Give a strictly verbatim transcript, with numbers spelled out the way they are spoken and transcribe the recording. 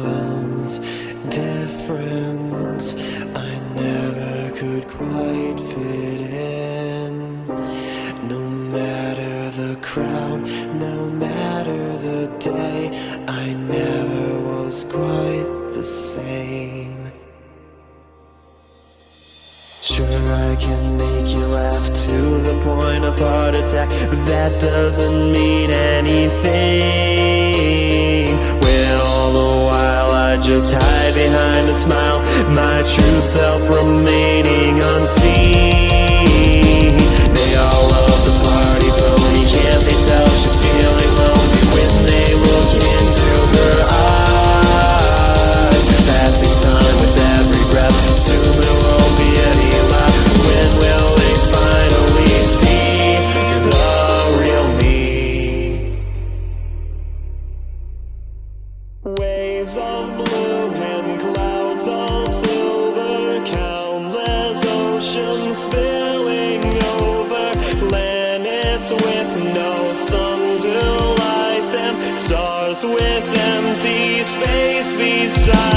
was different. I never could quite fit in. No matter the crowd, no matter the day, I never was quite the same. Sure, I can make you laugh to the point of heart attack, but that doesn't mean anything, when all the while I just hide behind a smile, my true self remaining unseen. They all love the party pony, can't they tell she's feeling lonely when they look into her eyes? Passing time with every breath, soon there won't be any left. When will they finally see the real me? Waves of blue and clouds of silver, countless oceans spilling over, planets with no sun to light them, stars with empty space beside